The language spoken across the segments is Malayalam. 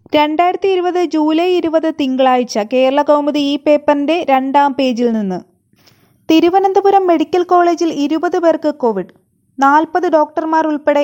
2020 ജൂലൈ 20 തിങ്കളാഴ്ച കേരളകൗമുദി ഈ പേപ്പറിന്റെ 2-ാം പേജിൽ നിന്ന്. തിരുവനന്തപുരം മെഡിക്കൽ കോളേജിൽ 20 പേർക്ക് കോവിഡ്. 40 ഡോക്ടർമാർ ഉൾപ്പെടെ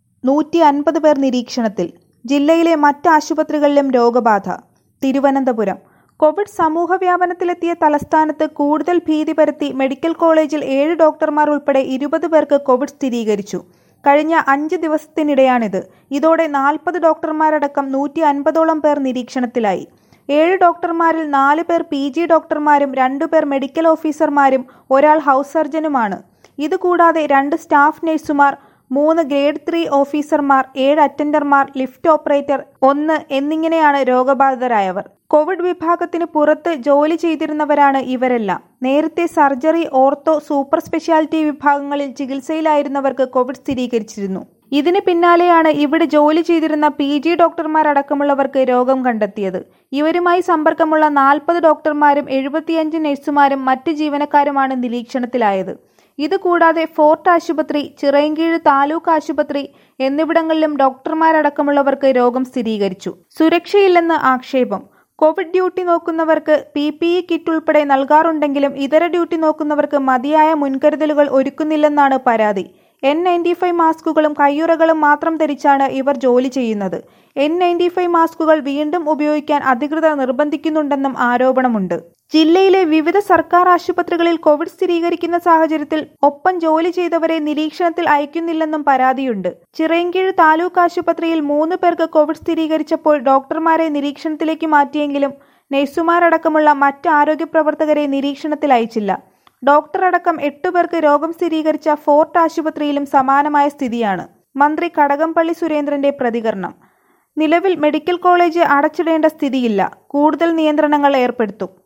150 പേർ നിരീക്ഷണത്തിൽ. ജില്ലയിലെ മറ്റ് ആശുപത്രികളിലും രോഗബാധ. തിരുവനന്തപുരം കോവിഡ് സമൂഹവ്യാപനത്തിലെത്തിയ തലസ്ഥാനത്ത് കൂടുതൽ ഭീതി പരത്തി മെഡിക്കൽ കോളേജിൽ 7 ഡോക്ടർമാർ ഉൾപ്പെടെ 20 പേർക്ക് കോവിഡ് സ്ഥിരീകരിച്ചു. കഴിഞ്ഞ 5 ദിവസത്തിനിടെയാണിത്. ഇതോടെ 40 ഡോക്ടർമാരടക്കം 150ഓളം പേർ നിരീക്ഷണത്തിലായി. 7 ഡോക്ടർമാരിൽ 4 പേർ PG ഡോക്ടർമാരും 2 പേർ മെഡിക്കൽ ഓഫീസർമാരും ഒരാൾ ഹൗസ് സർജനുമാണ്. ഇതുകൂടാതെ 2 സ്റ്റാഫ് നഴ്സുമാർ, 3 ഗ്രേഡ് 3 ഓഫീസർമാർ, 7 അറ്റൻഡർമാർ, ലിഫ്റ്റ് ഓപ്പറേറ്റർ 1 എന്നിങ്ങനെയാണ് രോഗബാധിതരായവർ. കോവിഡ് വിഭാഗത്തിന് പുറത്ത് ജോലി ചെയ്തിരുന്നവരാണ് ഇവരെല്ലാം. നേരത്തെ സർജറി, ഓർത്തോ, സൂപ്പർ സ്പെഷ്യാലിറ്റി വിഭാഗങ്ങളിൽ ചികിത്സയിലായിരുന്നവർക്ക് കോവിഡ് സ്ഥിരീകരിച്ചിരുന്നു. ഇതിന് പിന്നാലെയാണ് ഇവിടെ ജോലി ചെയ്തിരുന്ന PG ഡോക്ടർമാരടക്കമുള്ളവർക്ക് രോഗം കണ്ടെത്തിയത്. ഇവരുമായി സമ്പർക്കമുള്ള 40 ഡോക്ടർമാരും 75 നഴ്സുമാരും മറ്റ് ജീവനക്കാരുമാണ് നിരീക്ഷണത്തിലായത്. ഇതുകൂടാതെ ഫോർട്ട് ആശുപത്രി, ചിറയൻകീഴ് താലൂക്ക് ആശുപത്രി എന്നിവിടങ്ങളിലും ഡോക്ടർമാരടക്കമുള്ളവർക്ക് രോഗം സ്ഥിരീകരിച്ചു. സുരക്ഷയില്ലെന്ന് ആക്ഷേപം. കോവിഡ് ഡ്യൂട്ടി നോക്കുന്നവർക്ക് PPE കിറ്റ് ഉൾപ്പെടെ നൽകാറുണ്ടെങ്കിലും ഇതര ഡ്യൂട്ടി നോക്കുന്നവർക്ക് മതിയായ മുൻകരുതലുകൾ ഒരുക്കുന്നില്ലെന്നാണ് പരാതി. N95 മാസ്കുകളും കയ്യുറകളും മാത്രം ധരിച്ചാണ് ഇവർ ജോലി ചെയ്യുന്നത്. N95 മാസ്കുകൾ വീണ്ടും ഉപയോഗിക്കാൻ അധികൃതർ നിർബന്ധിക്കുന്നുണ്ടെന്നും ആരോപണമുണ്ട്. ജില്ലയിലെ വിവിധ സർക്കാർ ആശുപത്രികളിൽ കോവിഡ് സ്ഥിരീകരിക്കുന്ന സാഹചര്യത്തിൽ ഒപ്പം ജോലി ചെയ്തവരെ നിരീക്ഷണത്തിൽ അയക്കുന്നില്ലെന്നും പരാതിയുണ്ട്. ചിറയൻകീഴ് താലൂക്ക് ആശുപത്രിയിൽ 3 പേർക്ക് കോവിഡ് സ്ഥിരീകരിച്ചപ്പോൾ ഡോക്ടർമാരെ നിരീക്ഷണത്തിലേക്ക് മാറ്റിയെങ്കിലും നഴ്സുമാരടക്കമുള്ള മറ്റ് ആരോഗ്യ പ്രവർത്തകരെ നിരീക്ഷണത്തിൽ അയച്ചില്ല. ഡോക്ടറടക്കം 8 പേർക്ക് രോഗം സ്ഥിരീകരിച്ച ഫോർട്ട് ആശുപത്രിയിലും സമാനമായ സ്ഥിതിയാണ്. മന്ത്രി കടകംപള്ളി സുരേന്ദ്രന്റെ പ്രതികരണം: നിലവിൽ മെഡിക്കൽ കോളേജ് അടച്ചിടേണ്ട സ്ഥിതിയില്ല. കൂടുതൽ നിയന്ത്രണങ്ങൾ ഏർപ്പെടുത്തും.